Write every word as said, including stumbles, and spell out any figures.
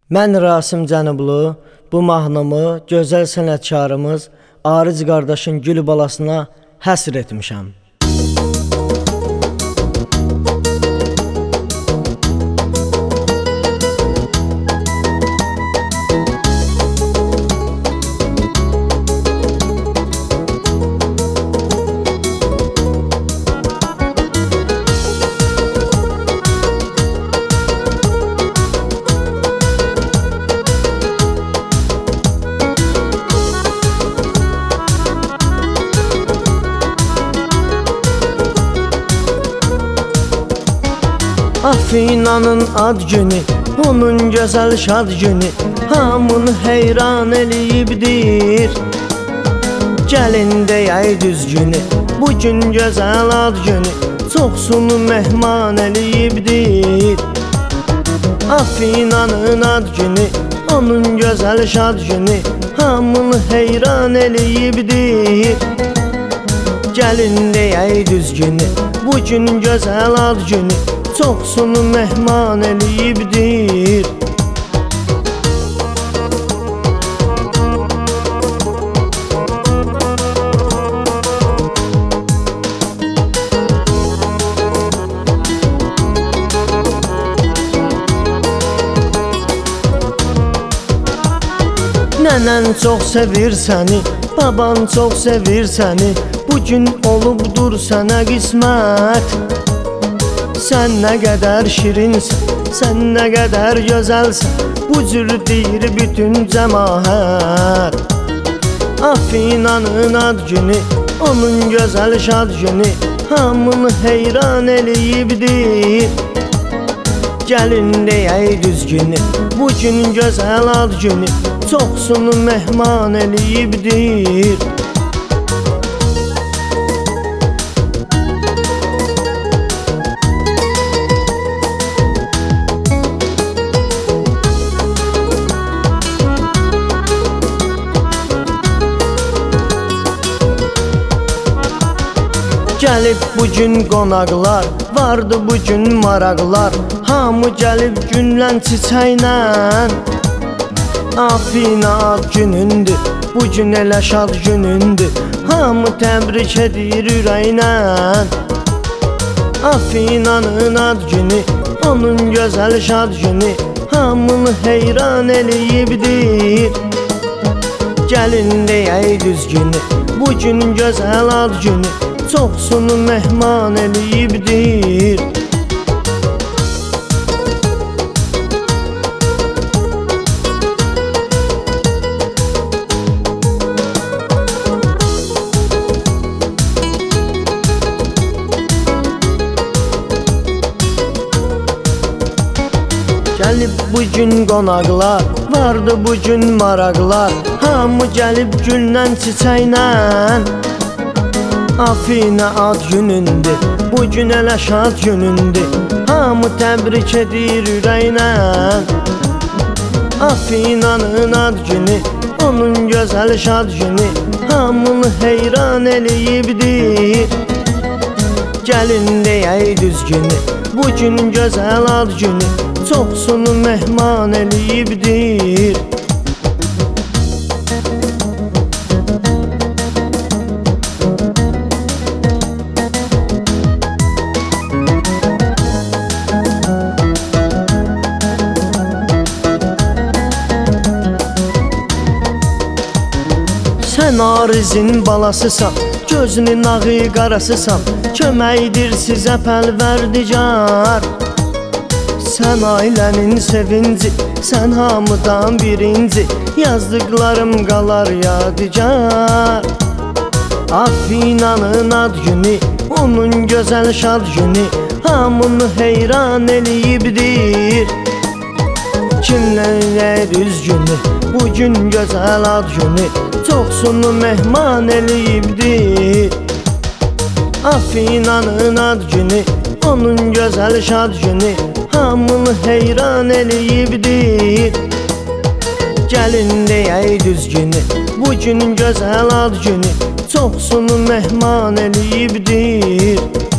Mən Rasim Cənublu, bu mahnımı gözəl sənətkarımız Ariz qardaşın gül balasına həsr etmişəm. Afinanın ad günü, onun gözəl şad günü, hamını heyran eləyibdir. Gəlin deyək düz günü, bugün gözəl ad günü, çoxsunu mehman eləyibdir. Afinanın ad günü, onun gözəl şad günü, hamını heyran eləyibdir. Gəlin deyək düz günü, bugün gözəl ad günü, çoxsunu mehman eləyibdir. Nənən çox sevir səni, baban çox sevir səni, bugün olubdur sənə qismət. Sən nə qədər şirinsən, sən nə qədər gözəlsən, bu cür deyir bütün cəmaət. Afinanın ad günü, onun gözəl şad günü, hamını heyran eləyibdir. Gəlin deyək düz günü, bugün gözəl ad günü, çoxsunu mehman eləyibdir. Gəlib bugün qonaqlar, vardı bugün maraqlar, hamı gəlib günlən çiçəklə. Afina ad günündür, bugün elə şad günündür, hamı təbrik edir ürəklə. Afinanın ad günü, onun gözəl şad günü, hamını heyran eləyibdir. Gəlin deyək düz günü, bugün gözəl ad günü, çoxsunu mehman eləyibdir. Gəlib bugün qonaqlar, vardı bugün maraqlar, hamı gəlib güllə çiçəklə. Afina ad günündür, bugün elə şad günündür, hamı təbrik edir ürəklə. Afinanın ad günü, onun gözəl şad günü, hamını heyran eləyibdir. Gəlin deyək düz günü, bugün gözəl ad günü, çoxsunu mehman eləyibdir. Sən Arizin balasısan, gözünün ağı qarasısan, köməkdir sizə pəlverdigar. Sən ailənin sevinci, sən hamıdan birinci, yazdıqlarım qalar yadigar. Afinanın ad günü, onun gözəl şad günü, hamını heyran eləyibdir. Kimlərlə düz günü, bugün gözəl ad günü, çoxsunu mehman eləyibdir. Afinanın ad günü, onun gözəl şad günü, hamını heyran eləyibdir. Gəlin deyək düz günü, bugün gözəl ad günü, çoxsunu mehman eləyibdir.